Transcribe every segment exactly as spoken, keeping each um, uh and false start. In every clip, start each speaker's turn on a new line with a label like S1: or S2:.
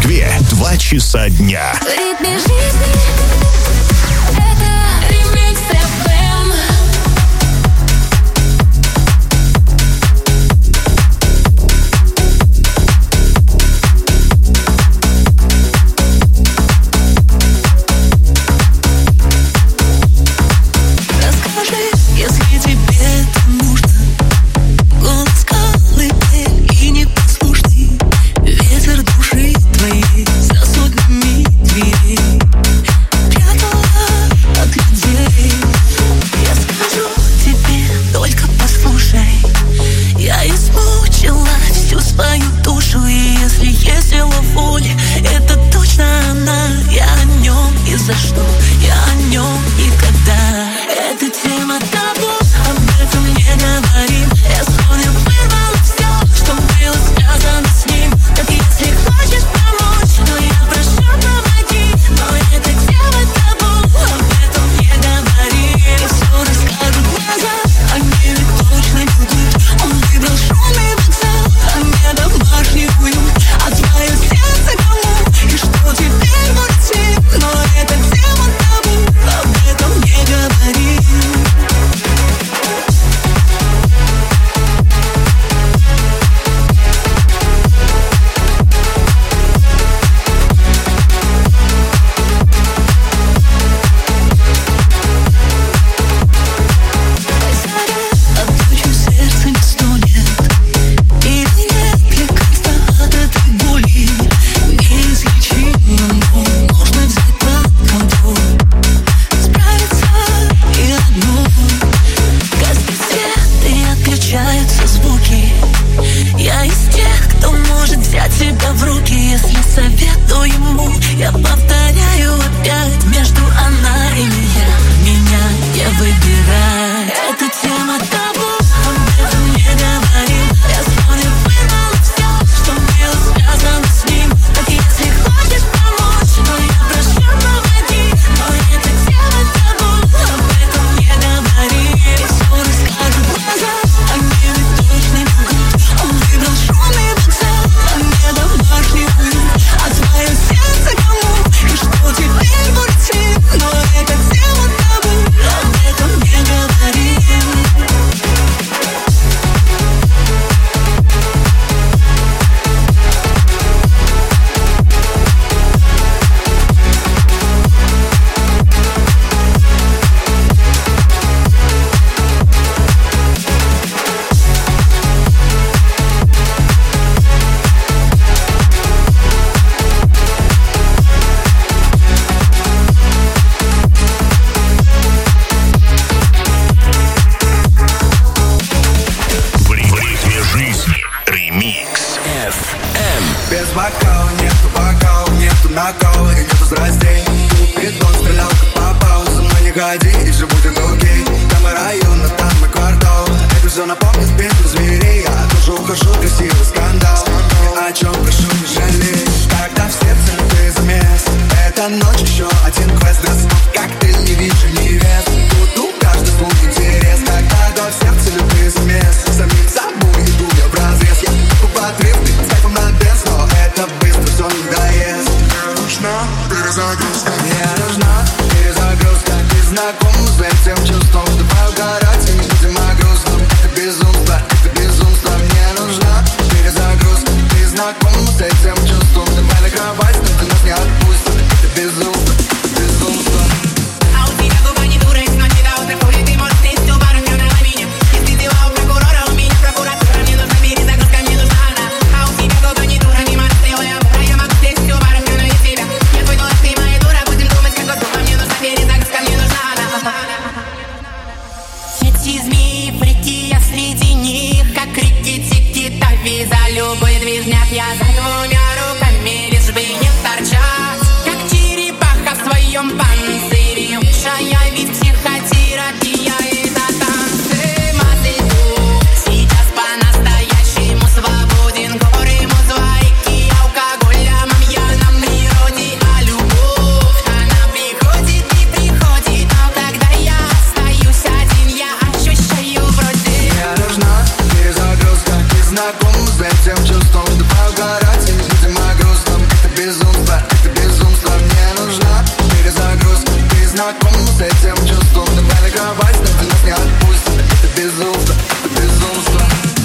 S1: Москве два часа дня.
S2: Знаком с этим чувством, давай угорать, и не будем о грустном. Это безумство, это безумство. Мне нужна перезагрузка. Ты знакома с этим чувством? Давай на кровать, но ты нас не отпустишь. Это безумство, это безумство.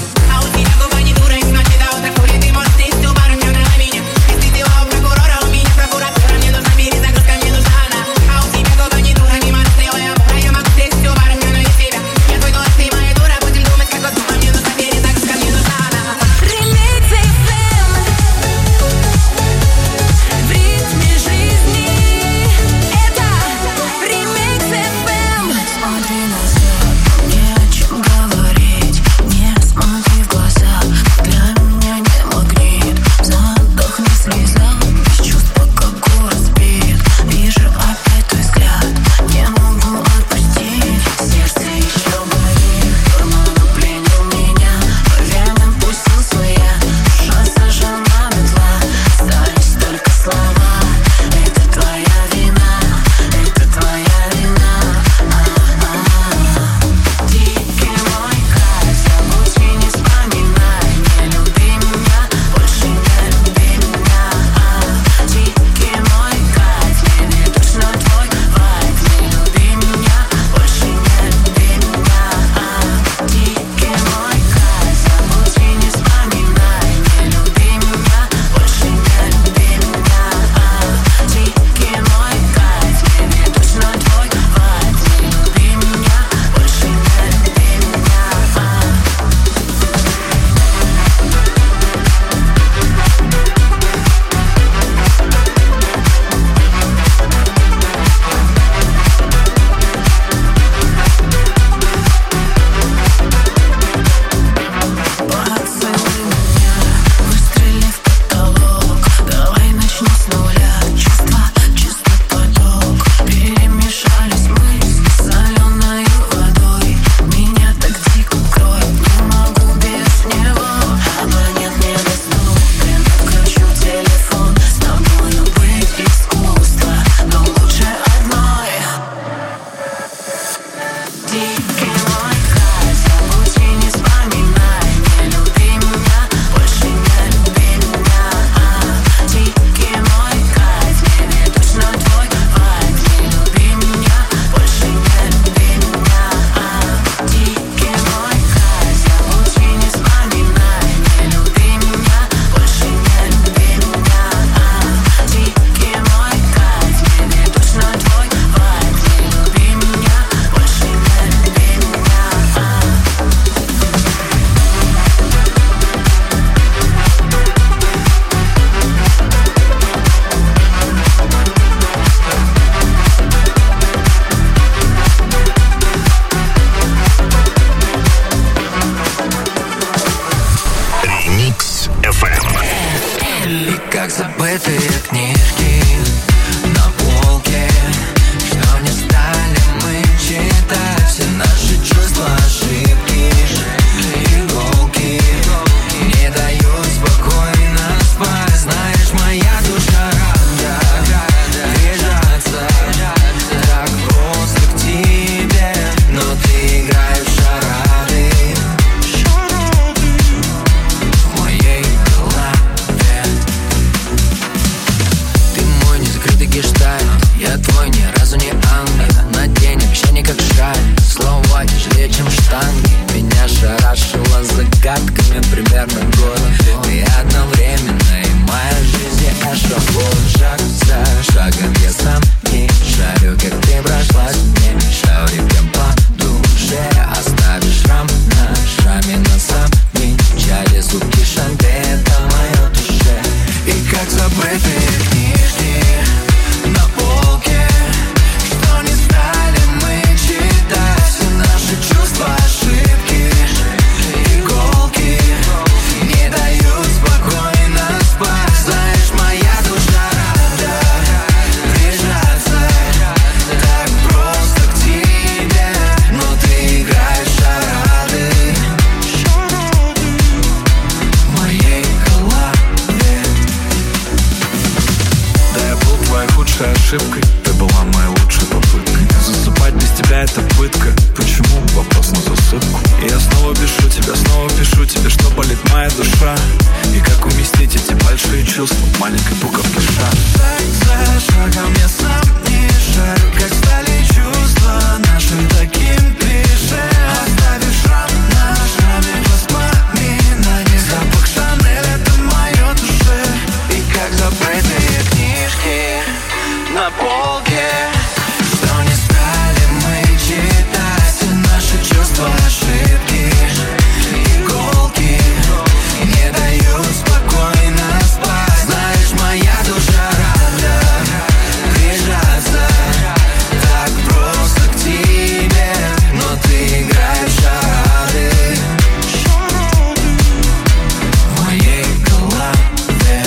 S3: ошибкой, ты была моей лучшей попыткой. Засыпать без тебя это пытка. Почему? Вопрос на засыпку. И я снова пишу тебе, снова пишу тебе, что болит моя душа. И как уместить Вместить эти большие чувства в маленькой буковке шаг. Шаг за шагом я сам не шарю, как стали чувства наши таким клише. Оставишь шрам на шраме воспоминаний. Запах Шанель — это мое душе. И как забытые книжки на полке, что не стали мы читать. Все наши чувства ошибки, иголки не дают спокойно спать. Знаешь, моя душа рада прижаться так просто к тебе, но ты играешь шарады в моей голове.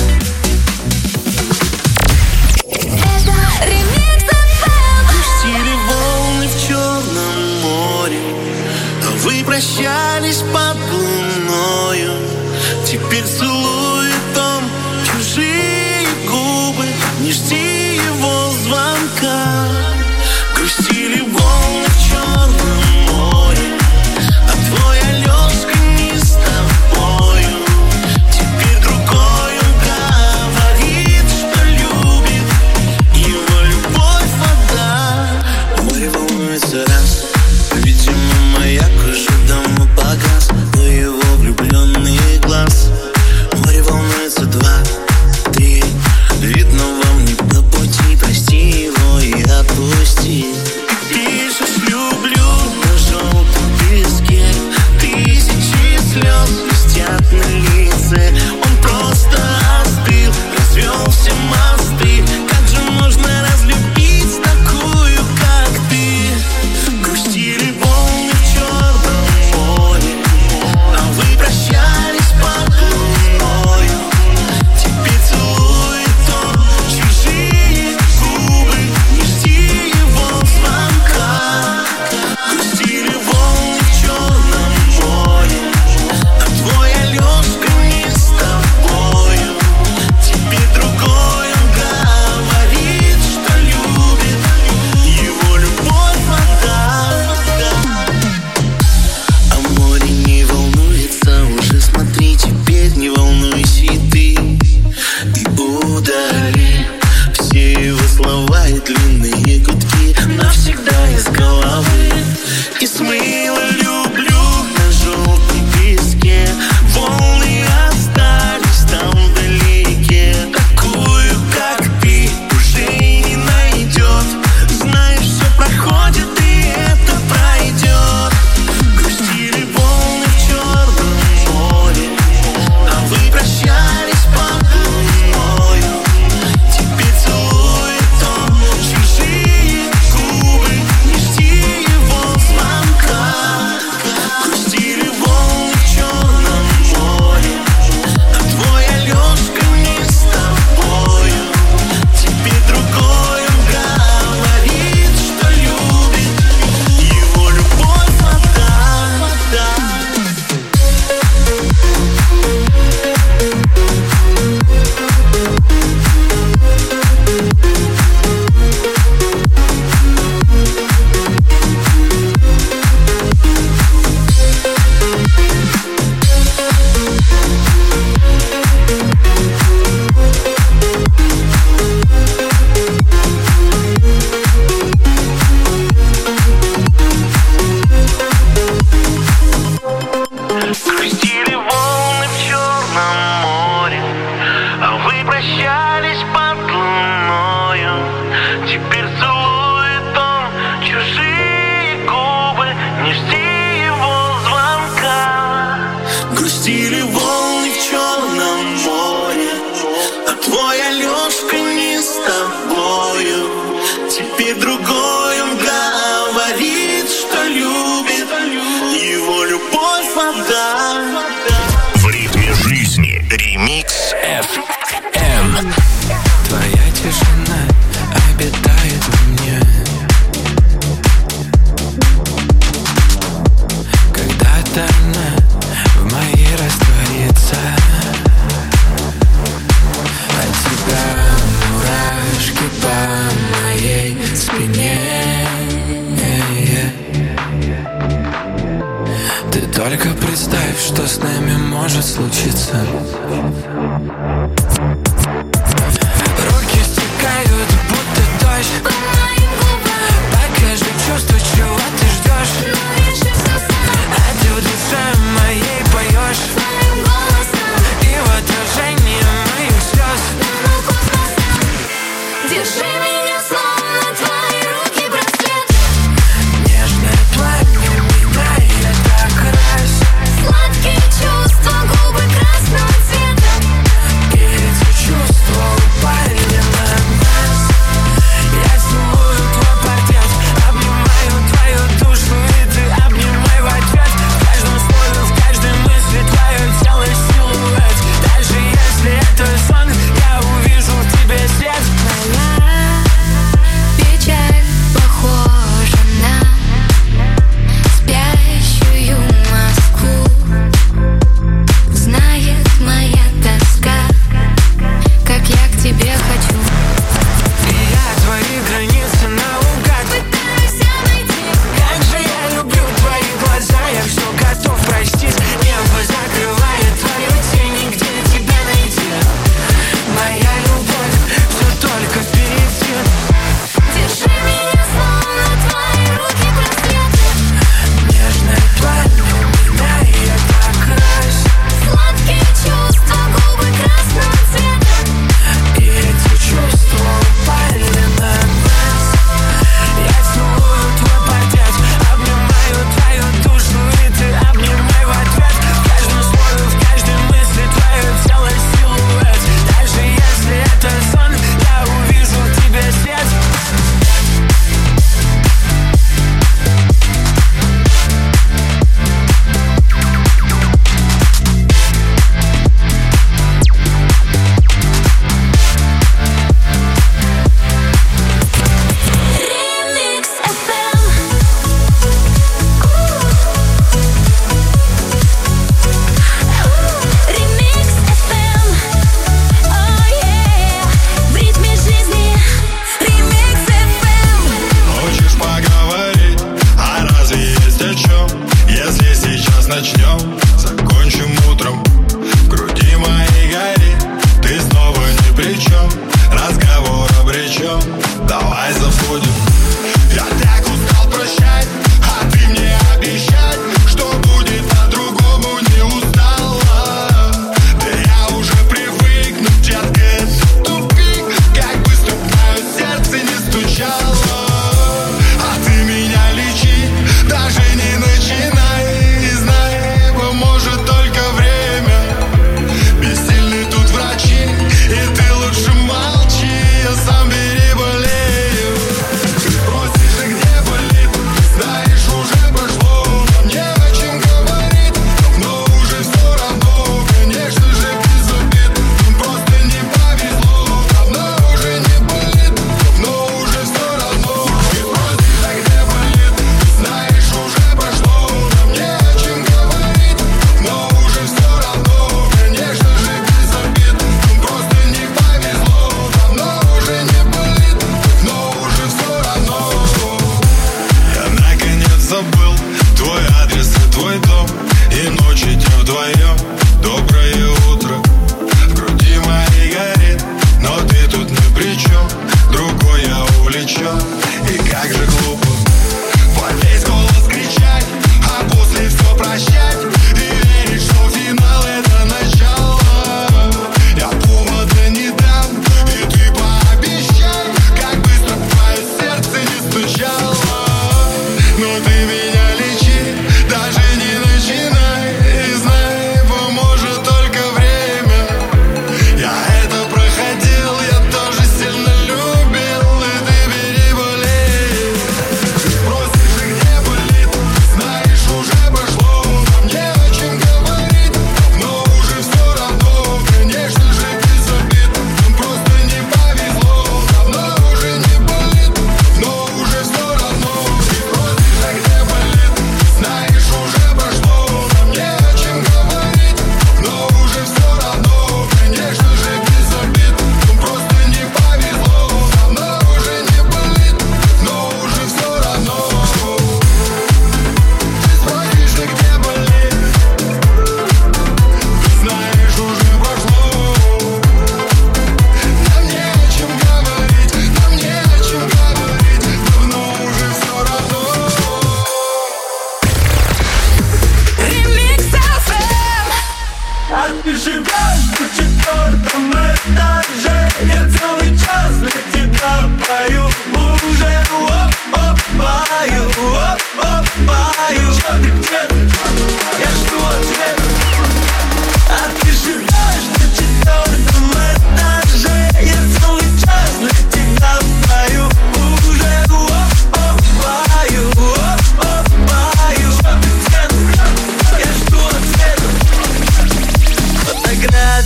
S4: Это ремикс эф эм.
S5: Пустили волны в Черном море, а вы прощались под луною. Теперь целует он чужие губы, не жди его звонка. Грустили волны в Черном море, а твой Алёшка не с тобою. Теперь другой он говорит, что любит, его любовь вода. Море волнуется раз, видимо, маяк уже давно погас у его влюбленный глаз. Море волнуется два, три, видно вам не по пути. Прости его и отпусти. Пишешь «люблю» на желтом песке, тысячи слез блестят на лице. Он просто остыл, развел все мосты. Как же можно разлюбить такую, как ты? Грустили волны в Черном море, а вы прощались под луною. Теперь целует он чужие губы, не жди его звонка. Грустили волны в Черном море, а твой Алёшка не с тобою. Теперь другой он говорит, что любит, его любовь вода. А море не волнуется уже, смотри, теперь не волнуйся и ты. И удали все его слова и длинные гудки навсегда из головы. И смыло «люблю» на желтом песке. Волны остались там вдалеке. Такую, как ты, уже не найдет. Знаешь, все проходит, и это пройдет. Грустили волны в Черном море, а вы прощались под луною. Теперь целует он чужие губы, не жди его звонка. Грустили волны в Черном море, а твой Алёшка не с тобою. Теперь другой он говорит, что любит, его любовь вода, вода. Грустили волны в Черном море, а вы прощались под луною. Теперь целует он чужие губы, не жди его звонка. Грустили волны в Черном море, а твой Алёшка не с тобою. Теперь другой он говорит, что любит, его любовь вода.
S1: В ритме жизни. Ремикс эф эм.
S3: Твоя тишина обитает во мне. Когда-то она в моей растворится. От тебя мурашки по моей спине. Ты только представь, что с нами может случиться. Руки стекают, будто дождь
S4: По моим губам,
S3: покажи чувство, чего ты ждешь.
S4: но вижу все сам.
S3: А ты в душе моей поешь
S4: Своим голосом,
S3: и в отражении моих слез.
S4: давно космосом. Держи меня, словно твои руки браслет.
S3: Нежное пламя меняет окрас.
S4: Сладкие чувства, губы красного цвета.
S3: И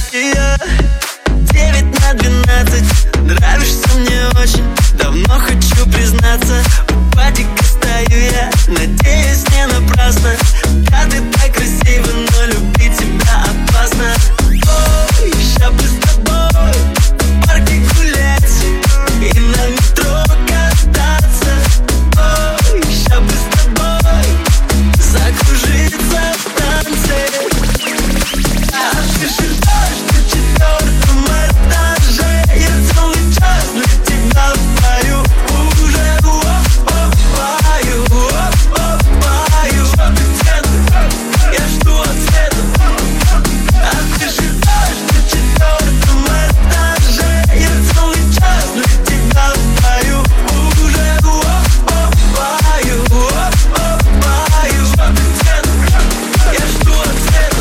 S3: Россия. Девять на двенадцать. Нравишься мне очень. Давно хочу признаться. У падика стою я. Надеюсь, не напрасно. Да, ты так красива, но любить тебя опасно. Ой, ща бы с тобой в парке гулять и на метро кататься. Ой, ща бы с тобой закружиться в танце. А ты же дождь на четвертом этаже. Я целый час для тебя пою уже. О-о-паю, о-о-паю. Я жду ответа. А ты же дождь на четвертом этаже. Я целый час для тебя пою уже. О-о-паю, о-о-паю. Я жду ответа.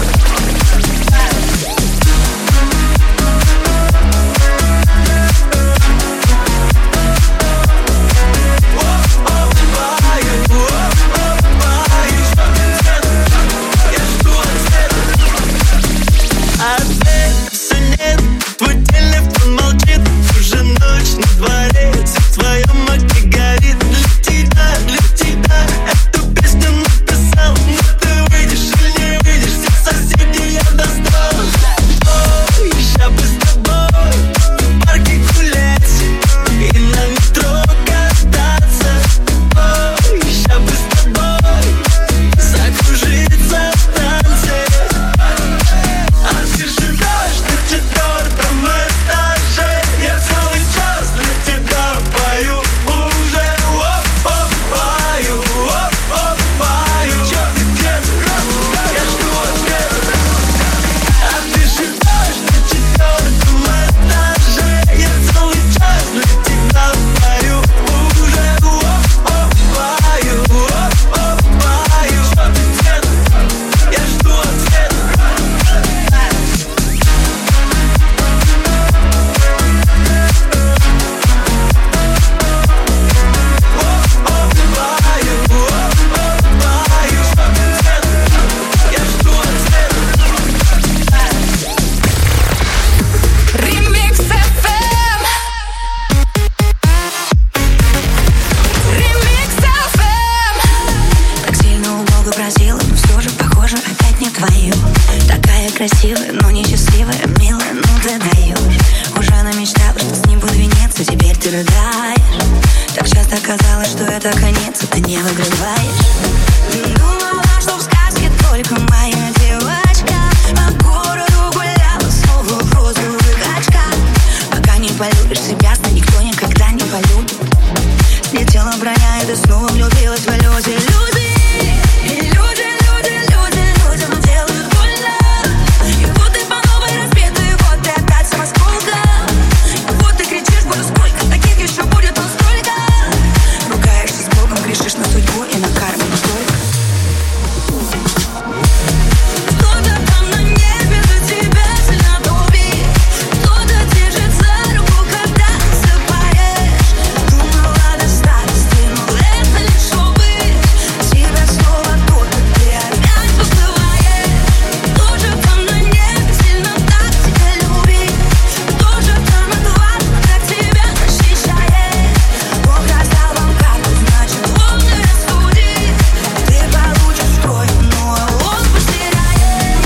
S3: А ты все нет, твой телефон молчит. Уже ночь на дворе, в твоем окне горит. Для тебя, для тебя эту песню написал. Но ты выйдешь или не выйдешь, всех соседей я достал. Ой, ща бы с тобой в парке гулять и на метро кататься. Ой, ща бы с тобой закружиться в танце. А ты же дождь на четвертом этаже. Я целый час для тебя пою уже. О-о-паю, о-о-паю. Я жду ответа. А ты же дождь на четвертом этаже. Я целый час для тебя пою уже. О-о-паю, о-о-паю. Я жду ответа.
S4: Ремикс эф эм. Ремикс эф эм.
S6: Так сильно у Бога просила, но все же, похоже, опять не твою. Такая красивая, но несчастливая, милая, ну ты даешь. Уже намечтала, что с ним буду венец, теперь ты рыдаешь. Так часто казалось, что это конец, а ты не выигрываешь. Думала, что в сказке только моя девочка по городу гуляла снова в розовых очках. Пока не полюбишь себя, сна никто никогда не полюбит. Слетела броня, и ты снова влюбилась в иллюзии. Люди, люди, люди, люди, людям делают больно. И вот ты по новой разбита, и вот ты опять сам осколка. И вот ты кричишь, буду сколько, таких еще будет, но сколько. Ругаешься с Богом, грешишь на судьбу и на карму только. Кто-то там на небе за тебя сильно топит. Кто-то держит за руку, когда засыпаешь. Думала до старости, но это лишь увы. Тебя снова топит, ты опять поплываешь. Кто же там на небе сильно так тебя любит? Кто же там над вами так тебя защищает? Бог раздал вам карту, значит он и рассудит. Ты получишь кровь, но он потеряет.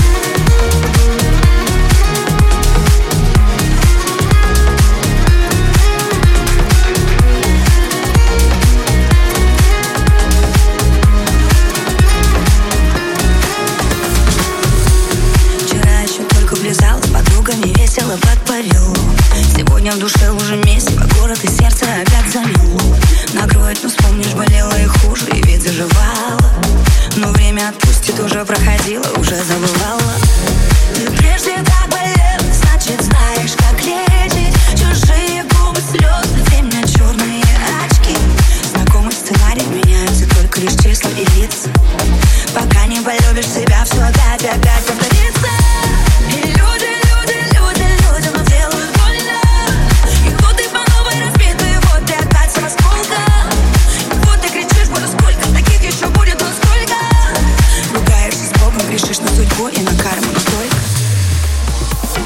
S6: Вчера еще только плясала с подругами, весело под Париж. Сегодня в душе уже месиво, город и сердце опять замело. Накроет, но вспомнишь, болело и хуже, и ведь заживало. Но время отпустит, уже проходило, уже забывала. Ты прежде так болела, значит знаешь, как лечить. Чужие губы, слезы, темно-черные очки. Знакомый сценарий, меняются только лишь числа и лица. Пока не полюбишь себя, все опять, опять повторится. И люди, люди, люди, людям делают больно. И вот ты по новой разбита, и вот ты опять сам осколка. И вот ты кричишь, буду сколько, таких еще будет, но сколько. Ругаешься с Богом, грешишь на судьбу и на карму, но только.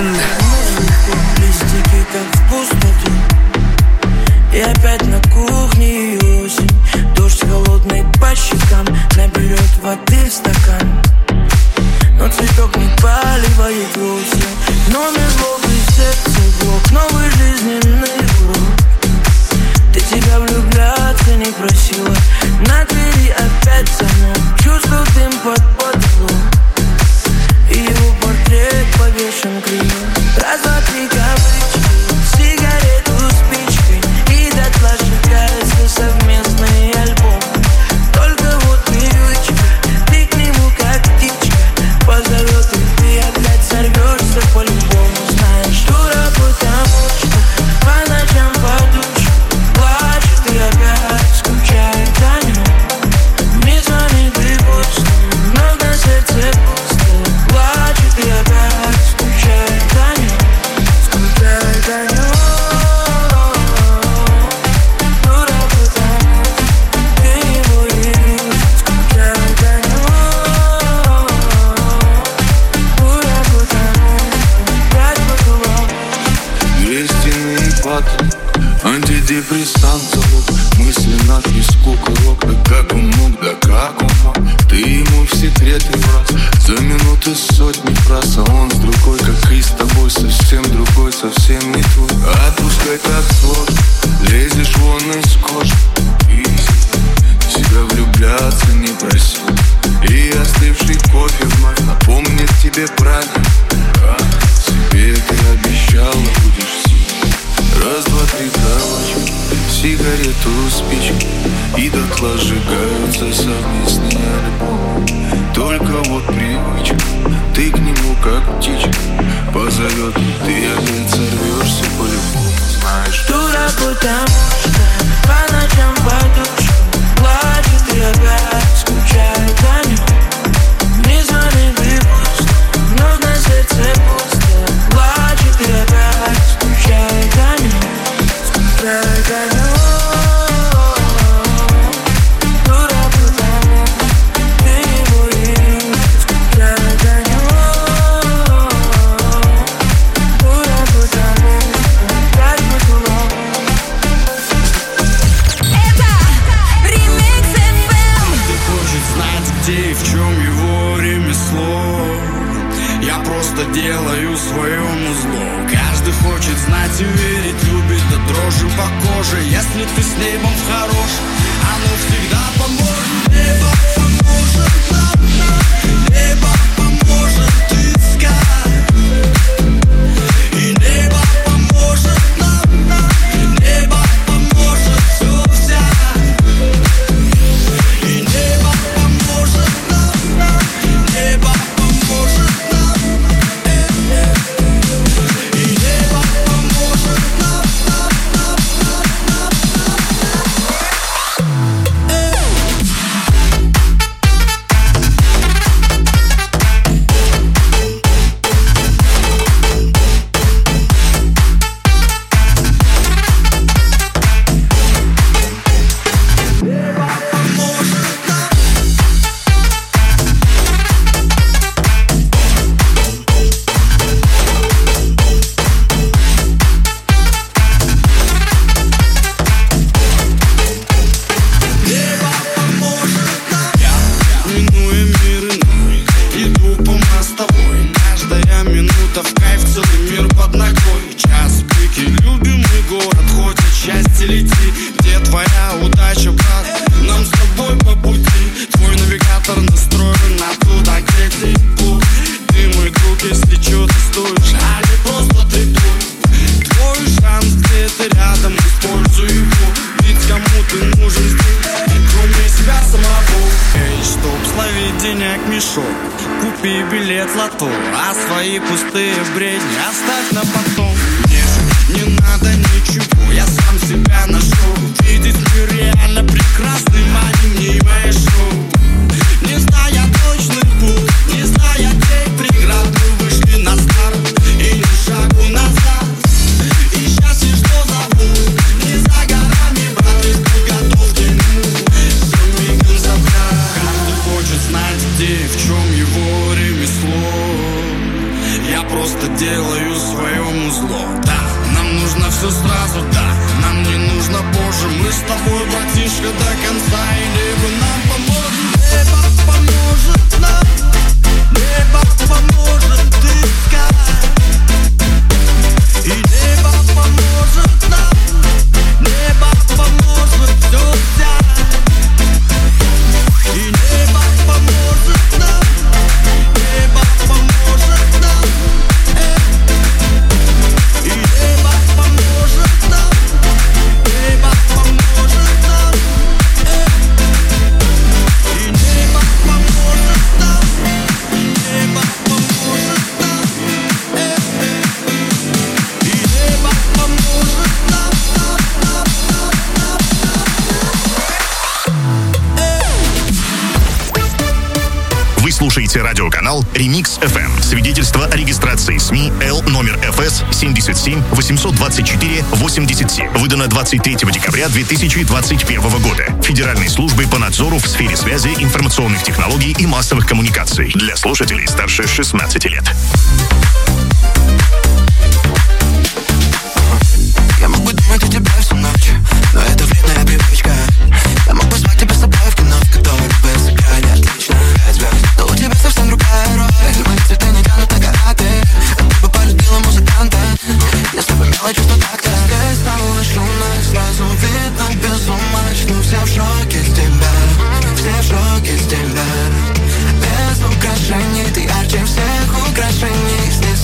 S7: Н.
S8: Листики как в пустоту. И опять на кухне осень. Дождь холодный по щекам наберет воды в стакан. Но цветок не поливает вовсе. Номер злобный, сердце блок. Новый жизненный урок. Ты тебя влюбляться не просила. На двери опять замок. Чувствовал дым под потолок. И его портрет повешен криво. Раз, два, три, кавычки. Сигарету спичкой. И дотла сжигается совместный альбом. Только вот привычка. Ты к нему как птичка. Позовет и ты опять сорвешься по-любому. Знаешь, дура, потому что по ночам подушка плачет и опять скучает о нем. Не звонит и пусто, но на сердце пусто. Плачет и опять скучает о нем. Скучает о нем. Дура, потому ты его видишь. Скучает о нем. Дура, потому опять по-другому.
S3: Лиственный патрик, антидепрессант залог. Мысли на песку курок. Да как он мог, да как он мог. Ты ему в секреты враз. За минуты сотни фраз. А он с другой, как и с тобой. Совсем другой, совсем не твой. Отпускай так сложно. Лезешь вон из кожи. И тебя влюбляться не просил. И остывший кофе вновь напомнит тебе правильно. Как себе ты обещала, будешь сильной. Раз, два, три, кавычки. Сигарету, спички. И дотла сжигаются совместные альбомы. Только вот привычка. Ты к нему как птичка. Позовет, и ты опять сорвешься по-любому. Знаешь,
S8: дура, потому что по ночам подушка плачет и опять скучает о нем. Не звонит и пусто, но на сердце пусто. Плачет и опять скучает о нем. Скучает о нем. Дура, потому ты его видишь. Скучает о нем. Дура, потому опять по-другому.
S4: Это Remix эф эм.
S7: Каждый хочет знать, где и в чем его ремесло. Я просто делаю своему зло. Каждый хочет знать и верить, любит до дрожи по коже. Если ты с небом хорош, оно всегда поможет. Небо поможет нам, небо поможет искать. И небо поможет нам, небо поможет все взять. И небо поможет нам, небо поможет нам. И небо поможет нам, нам, нам, нам, просто делаю все сразу, да. Нам не нужно позже. Мы с тобой, братишка, до конца. И небо нам поможет. Небо поможет нам. Небо поможет искать. И небо поможет нам. Небо поможет все взять. И небо поможет нам. Небо поможет нам. И небо поможет нам. Небо поможет нам. И небо поможет нам. Небо поможет нам. И небо поможет нам.
S1: Вы слушаете радиоканал Remix эф эм. Свидетельство о регистрации СМИ Л номер эф эс семьдесят семь восемьсот двадцать четыре восемьдесят семь. Выдано двадцать третьего декабря две тысячи двадцать первого года. Федеральной службой по надзору в сфере связи, информационных технологий и массовых коммуникаций. Для слушателей старше шестнадцати лет.
S3: Я мог бы думать о тебе всю ночь, но это вредная привычка. Я мог позвать тебя с собой в кино, в котором бы сыграли отлично пять звезд. Но у тебя совсем другая роль. Мои цветы не тянут на караты, а ты бы полюбила музыканта, если бы имела чувство такта. Здесь стало шумно, сразу видно безумно. Все в шоке с тебя, все в шоке с тебя. Без украшений ты ярче всех украшений. Здесь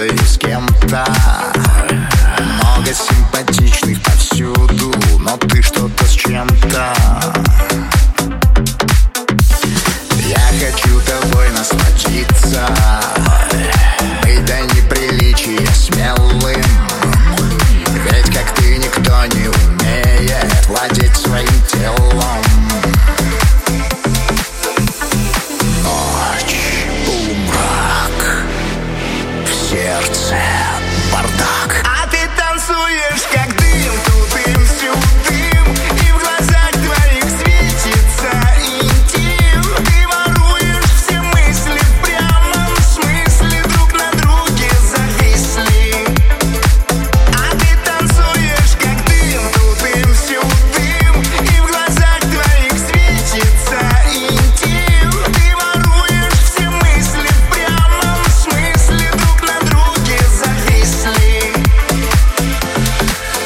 S9: встретиться и с кем-то. Много симпатичных повсюду, но ты что-то с чем-то. Я хочу тобой насладиться, быть до неприличия смелым. Ведь как ты никто не умеет владеть своим телом. Ночь, полумрак, в сердце бардак. А ты танцуешь как дым, тут дым, всюду дым, и в глазах твоих светится интим. Ты воруешь все мысли в прямом смысле, друг на друге зависли. А ты танцуешь как дым, тут дым, всюду дым, и в глазах твоих светится интим. Ты воруешь все мысли в прямом смысле, друг на друге зависли.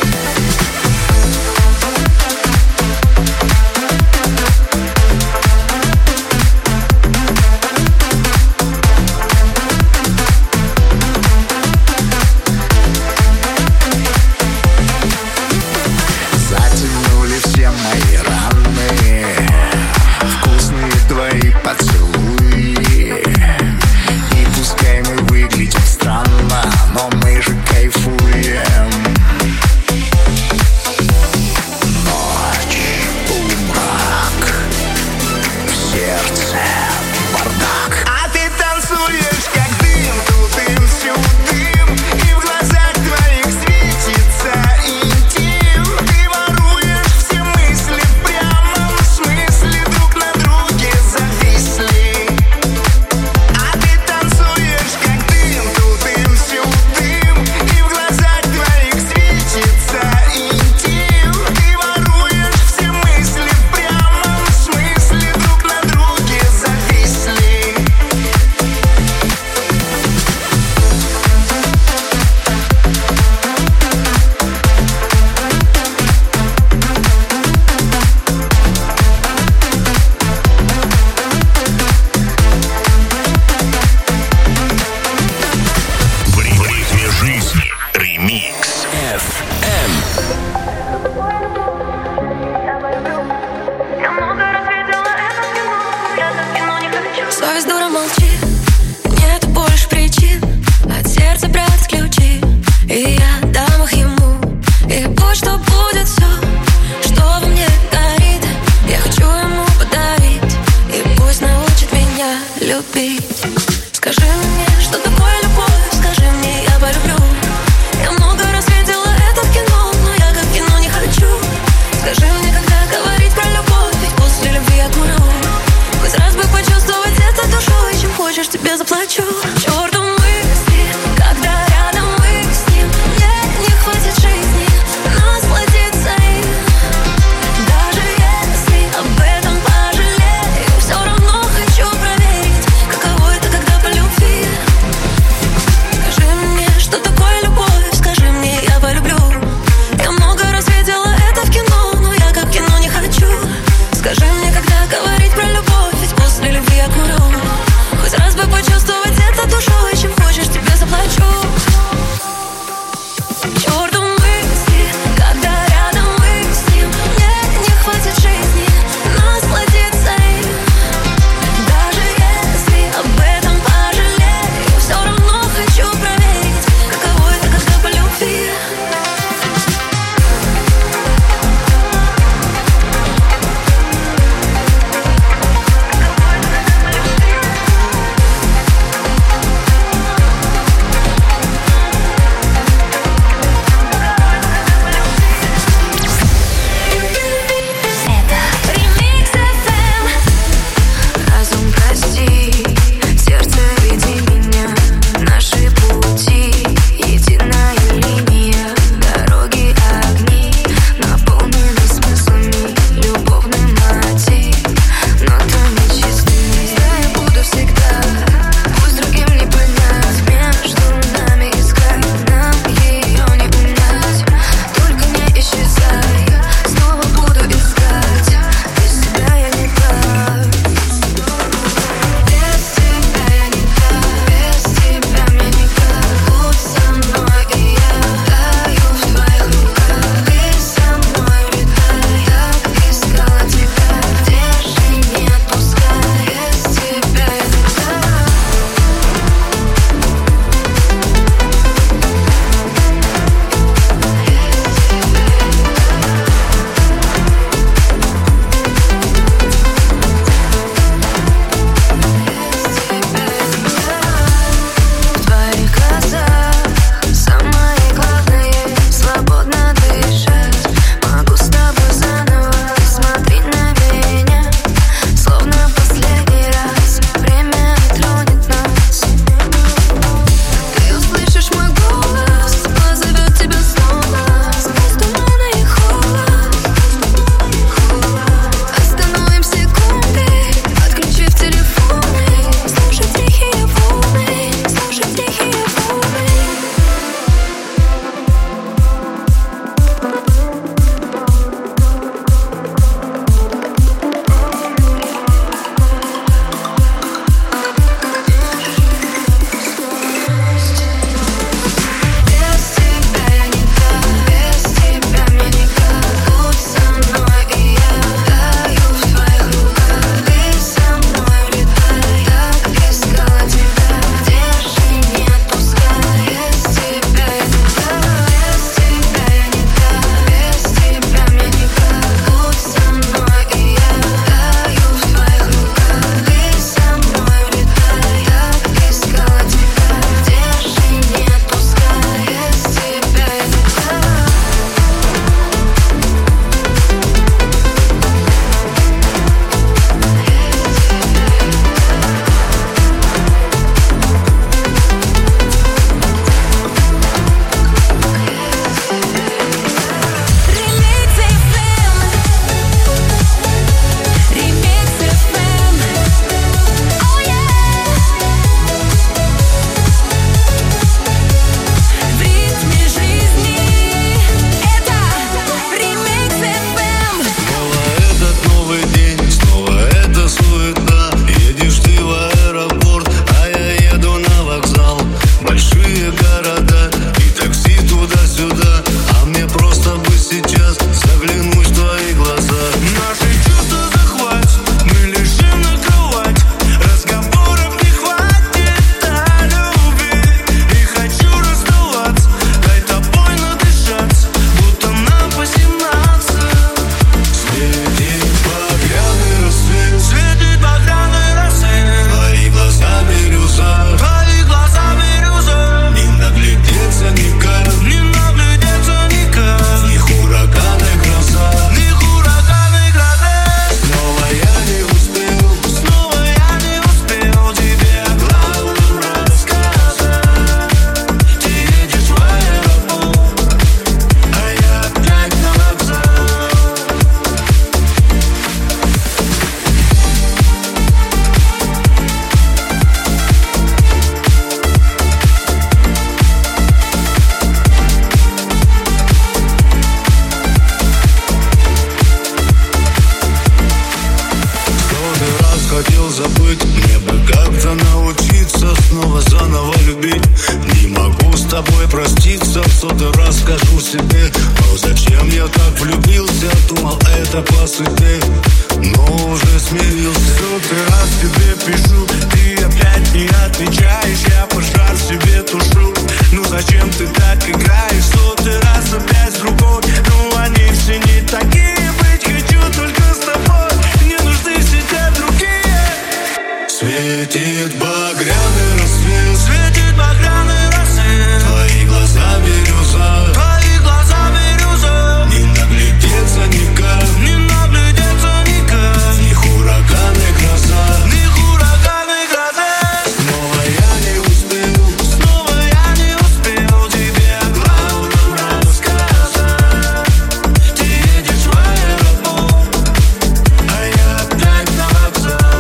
S7: заново любить. Не могу с тобой проститься, в сотый раз скажу себе: о, зачем я так влюбился, думал, это по судьбе, но уже смирился. В сотый раз тебе пишу, ты опять не отвечаешь, я пожар себе тушу. Ну зачем ты так играешь, в сотый раз опять с другой. Ну они все не такие, быть хочу только с тобой, не нужны все те другие. Светит багряный рассвет, светит багряный рассвет. Твои глаза бирюза, твои глаза бирюза. Не наглядеться никак, не наглядеться никак. Ни ураган и гроза, ни ураган и гроза. Снова я не успел, снова я не успел тебе о главном рассказать. Ты едешь в аэропорт, а я опять на вокзал.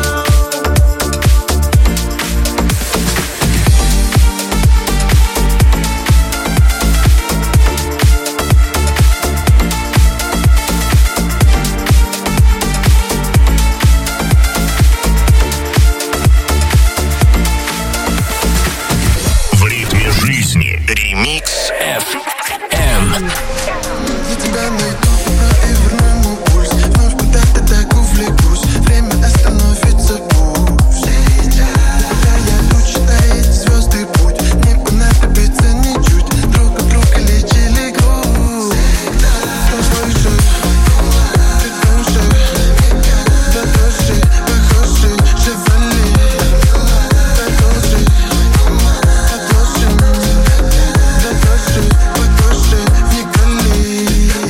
S1: В ритме жизни. Ремикс эф эм.
S2: Я тебя найду и верну ему пульс. Вновь куда-то так увлекусь. Время остановится пусть. Когда я тучи, таит звезды путь. Не понадобится ничуть. Друг от друга лечили грусть. Кто выше, чуть выше. Да дожди, похожи, живали. Продолжи, продолжим. Да дожди, похожи, вникали.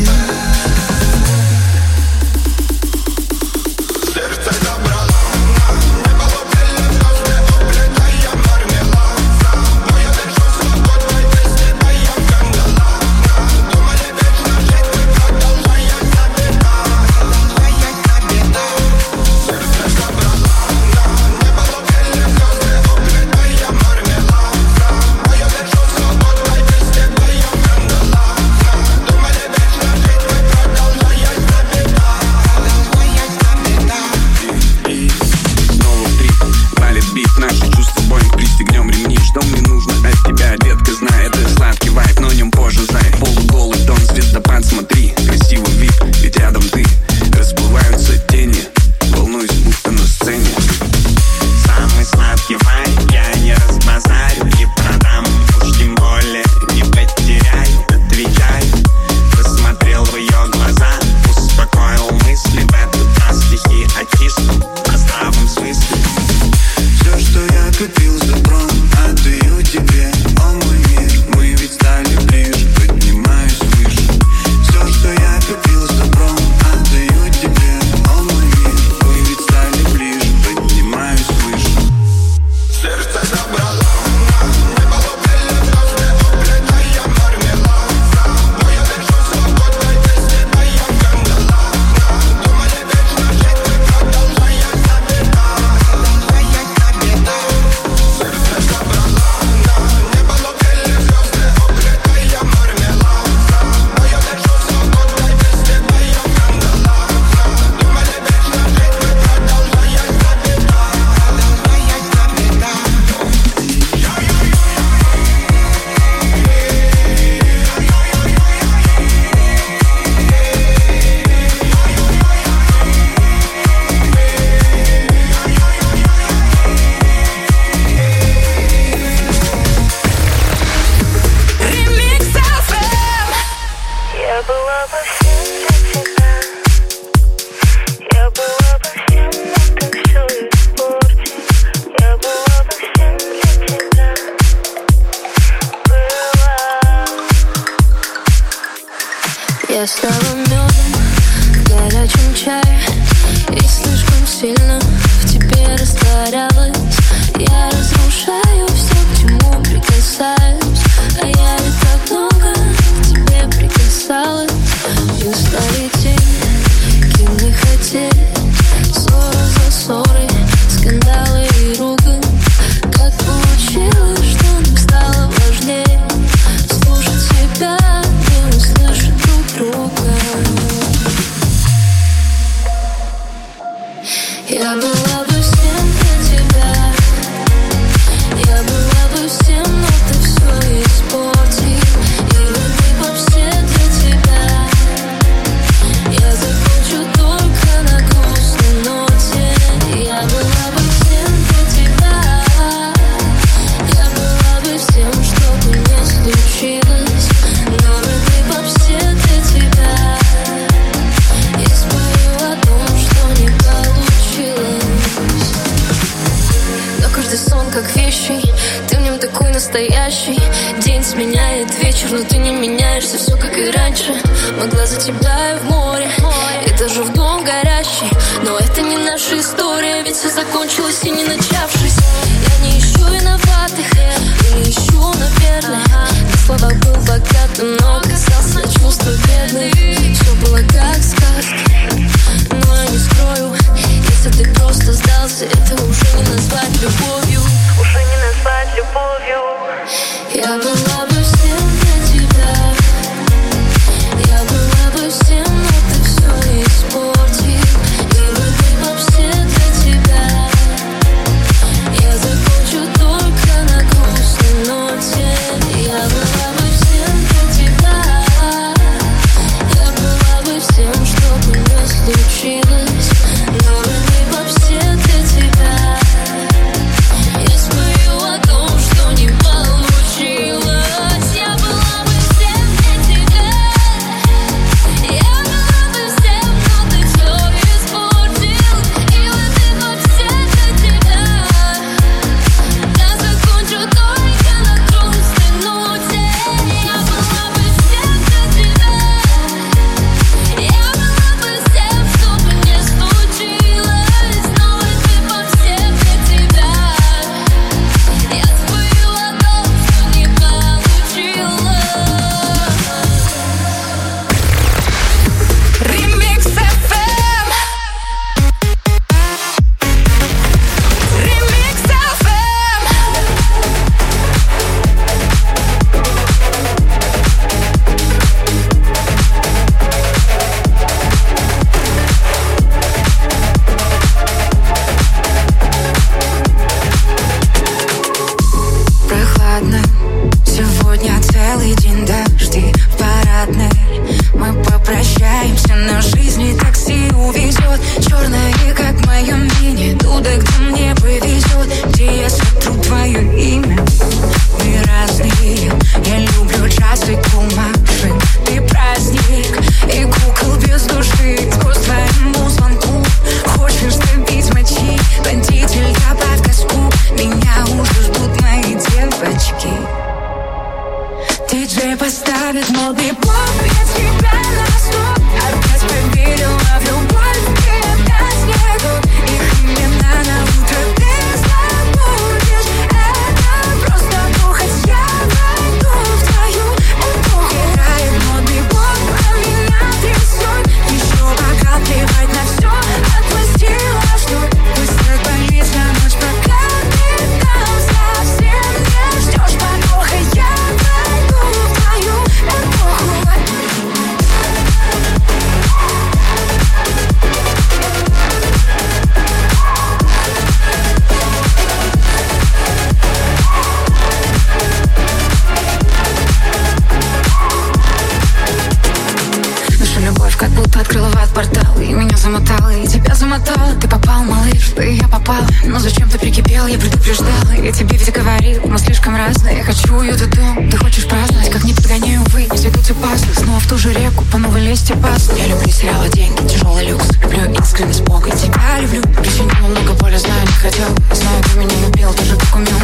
S2: Сердце забрала, не было белых звезд, облетая мармелада. Но я держу свободной песни, твоя кандала. Думали вечно жить, мы продолжая забирать. Продолжая забирать. Сердце забрала, не было белых звезд, облетая мармелада. Но я держу свободной песни, твоя кандала. Думали вечно жить, мы продолжая забирать. Продолжая забирать.
S10: И снова в трип, валит бит, наши чувства боем, пристегнем ремни. Что мне нужно от тебя, детка, знай, это сладкий вайб, но о нем позже, зай. Полуголый тон, звездопад, смотри, красивый вид, ведь рядом ты. Расплываются тени, волнуюсь, будто на сцене.
S11: Самый сладкий вайб, я не разбазарю, не продам, уж тем более не потеряю. Отвечай, посмотрел в ее глаза, успокоил мысли, в этот раз стихи очистил на здравом смысле.
S7: Все, что я купил за брон, отдаю тебе, о мой мир. Мы ведь стали ближе, поднимаюсь выше. Все, что я купил за брон, отдаю тебе, о мой мир. Мы ведь стали ближе, поднимаюсь выше. Сердце забрала, не было белых звезд, облетая мармелада. Но я держу свободной песни, твоя кандала. Думали вечно жить, мы продолжая забирать. Продолжая забирать. Сердце забрала, не было белых звезд, облетая мармелада. Но я держу свободной песни, твоя кандала. Думали вечно жить, мы продолжая забирать. Продолжая забирать.
S4: Ремикс эф эм. Я была бы всем для тебя. Я была бы всем, но ты все испортишь. Я была бы всем для тебя. Была. Я стала медом в горячем чае и слишком сильно в тебе растворялась. Я разрушаю все, к чему прикасаюсь, а я ведь так много к тебе прикасалась. Мы стали теми, кем не хотели. Ссора за ссорой, скандалы и ругань. Как получилось, что нам стало важнее слушать себя, не услышать друг друга. Я настоящий. День сменяет вечер, но ты не меняешься. Все как и раньше. Могла за тебя и в море, и даже в дом горящий. Но это не наша история, ведь все закончилось и не начавшись. Я не ищу виноватых, и не ищу, наверное. На слова был богатым, но оказался чувство бедных. Все было как сказка, но я не скрою, если ты просто сдался, это уже не назвать любовью. Уже не назвать любовью. Я была бы всем для тебя. Я была бы всем, но ты все испортил. И мы вообще для тебя. Я закончу только на грустной ноте. Я была бы всем для тебя. Я была бы всем, что бы не случилось. Но мы вообще для тебя. Я спою о том, что не получилось. Я была бы всем для тебя. Я была бы всем, но ты все испортил. И вот ты вообще для тебя. Я закончу только на грустной ноте. Я была бы всем для тебя. Я была бы всем, что бы не случилось. Но вот ты вообще для тебя. Я спою о том, что не получилось. Ремикс эф эм. Ремикс эф эм.
S6: Прохладно, сегодня целый день дожди в парадной. Мы попрощаемся, но жизнь и такси увезет. Черное, как в моем вине, туда, где мне повезет, где я сотру твое имя. Мы разные, я люблю джаз и кумаши. Ты праздник и кукол без души. Сквозь твоему звонку хочешь добить мочи. Бандитель, добавь газку, меня уже ждут мои девочки. Диджей поставит модный поп, я тебя на восток. Опять поверила в любовь, и опять нету их имена на утро. Ты забудешь, это просто похоть. Я войду в твою эпоху. Играет модный поп, а меня трясет. Еще пока плевать на все, отпустила шнур. Пусть так болится ночь, пока ты там совсем не ждешь подвоха. Я войду в твою эпоху. Наша любовь как будто открыла в ад портал. И меня замотала, и тебя замотала. Ты попал, малыш, да и я попала. Но зачем ты прикипел, я предупреждала. Я тебе ведь говорил, мы слишком разные. Я хочу уют и дом, ты хочешь праздновать. Как не подгоняю, увы, не сойдутся пасты. Снова в ту же реку, по новой лезть опасно. Я люблю сериалы, деньги, тяжелый люкс. Люблю искренность Бога, тебя люблю. Причинила много боли, знаю, не хотел. Знаю, ты меня любил, даже как умел.